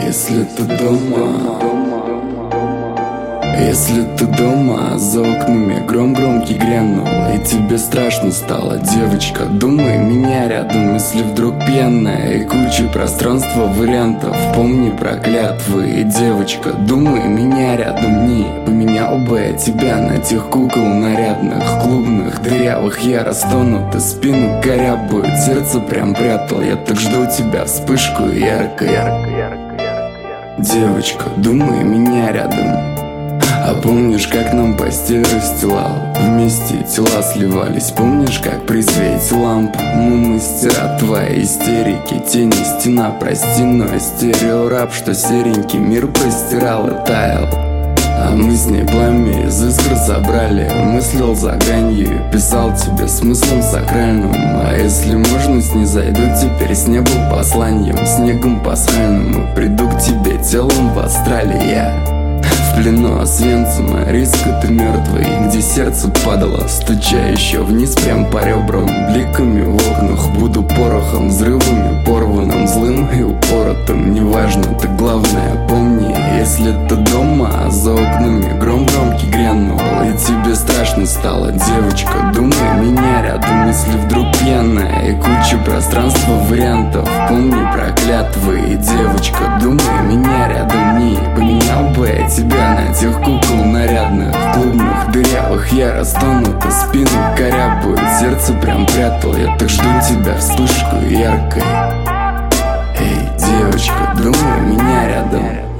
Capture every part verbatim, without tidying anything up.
Если ты дома, если ты дома, за окнами гром громкий грянул, и тебе страшно стало, девочка, думай меня рядом. Если вдруг пьяная и куча пространства вариантов, помни про клятвы. И девочка, думай меня рядом, не поменял бы я тебя на тех кукол нарядных, клубных, дырявых. Я растонут и спину корябают, сердце прям прятал. Я так жду тебя, вспышку ярко, ярко, ярко. Девочка, думай меня рядом. А помнишь, как нам постель расстилал? Вместе тела сливались. Помнишь, как при свете ламп мы мастера твоей истерики? Тени, стена, прости, но стереораб, что серенький мир простирал и таял. А мы с ней пламя из искр забрали. Мыслил за гранью, писал тебе смыслом сакральным. А если можно, снизойду теперь с неба посланием, снегом пасхальным, и приду к тебе телом в астрале. Я в плену Освенцима, риска ты мертвый, где сердце падало, стуча еще вниз прям по ребрам. Бликами в окнах буду порохом, взрывами порванным, злым и упоротым. Неважно, ты главное помни, если ты дома, за окнами гром громкий грянул, и тебе страшно стало, девочка, думай меня рядом. Если вдруг пьяная и куча пространства вариантов, помни про клятвы. И девочка, думай меня рядом, не поменял бы я тебя на тех кукол нарядных, клубных, дырявых. Я растонут и спину корябают, сердце прям прятал. Я так жду тебя, вспышку яркой. Эй, девочка, думай меня рядом.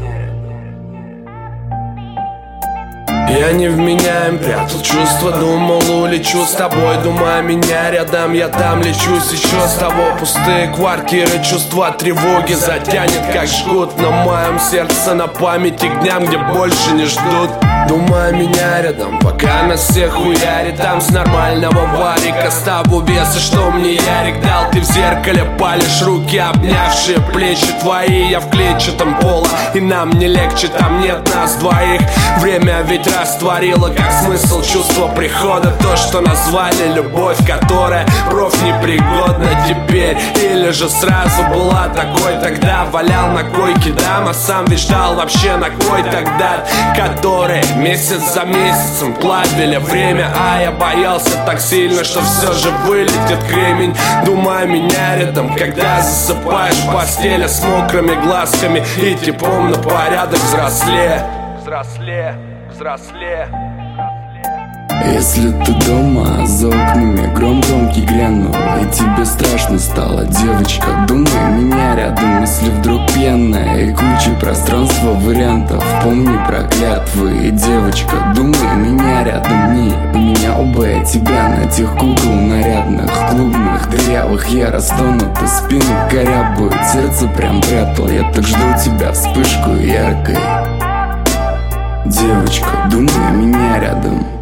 Я невменяем, прятал чувства, думал, улечу с тобой. Думая меня рядом, я там лечусь еще с того. Пустые квартиры, чувства тревоги затянет как жгут на моем сердце, на памяти к дням, где больше не ждут. Думая меня рядом, пока нас всех хуярит, там с нормального варика ставу веса, что мне Ярик дал. Ты в зеркале палишь, руки обнявшие плечи твои. Я в клетчатом поло, и нам не легче, там нет нас двоих. Время ведь растворило, как смысл чувства прихода, то, что назвали любовь, которая профнепригодна теперь. Или же сразу была такой тогда, валял на койке дам, а сам ведь ждал вообще на кой тогда, который месяц за месяцем плавили время. А я боялся так сильно, что все же вылетит кремень. Думая меня рядом, когда засыпаешь в постели с мокрыми глазками и теплом на порядок взрослее. Взрослее, взрослее. Если ты дома, за окнами гром громкий грянул, и тебе страшно стало, девочка, думай меня рядом. Если вдруг пьяная и куча пространства вариантов, помни про клятвы. И девочка, думай меня рядом, не поменял бы я тебя на тех кукол нарядных, клубных, дырявых. Я растонут и спину корябают, сердце прям прятал. Я так жду тебя, вспышку яркой. Девочка, думай меня рядом.